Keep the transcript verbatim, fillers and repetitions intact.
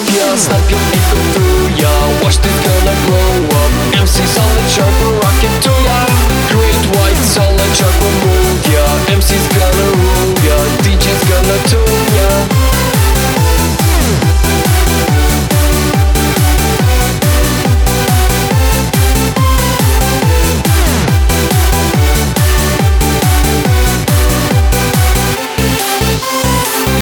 ya, snap your ego through ya. Watch this gonna grow up. M C solid sharp, rocket to ya. Great white solid sharp, move ya.